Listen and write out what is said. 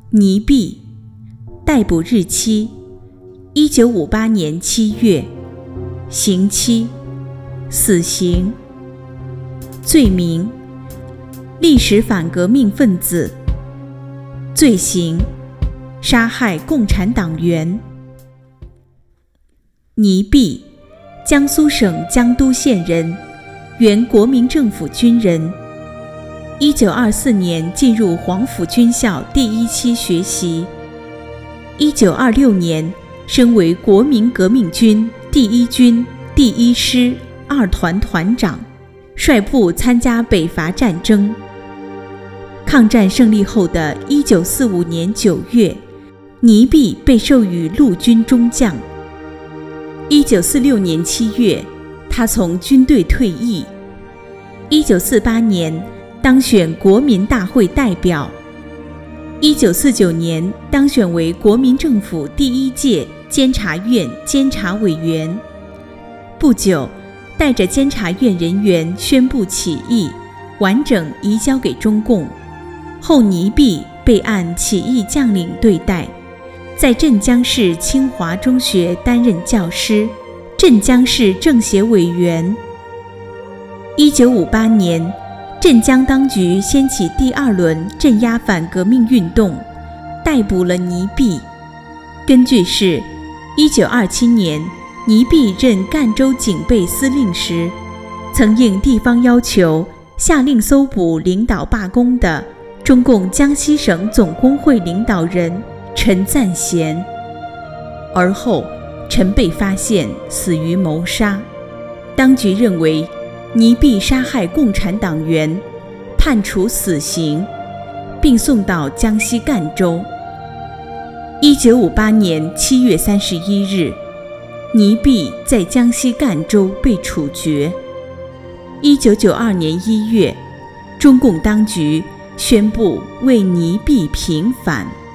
倪弼，逮捕日期1958年7月，刑期死刑。罪名：历史反革命分子。罪行：杀害共产党员。倪弼，江苏省江都县人，原国民政府军人。1924年进入黄埔军校第1期学习。1926年升为国民革命军第1军第1师2团团长，率部参加北伐战争。抗战胜利后的1945年9月，倪弼被授予陆军中将。1946年7月，他从军队退役。1948年当选国民大会代表。1949年当选为国民政府第1届监察院监察委员。不久，带着监察院人员宣布起义，完整移交给中共。后倪弼被按起义将领对待，在镇江市清华中学担任教师，镇江市政协委员。1958年，镇江当局掀起第2轮镇压反革命运动，逮捕了倪弼。根据是1927年倪弼任赣州警备司令时，曾应地方要求下令搜捕领导罢工的中共江西省总工会领导人陈赞贤。而后陈被发现死于谋杀，当局认为倪弼杀害共产党员，判处死刑，并送到江西赣州。1958年7月31日，倪弼在江西赣州被处决。1992年1月，中共当局宣布为倪弼平反。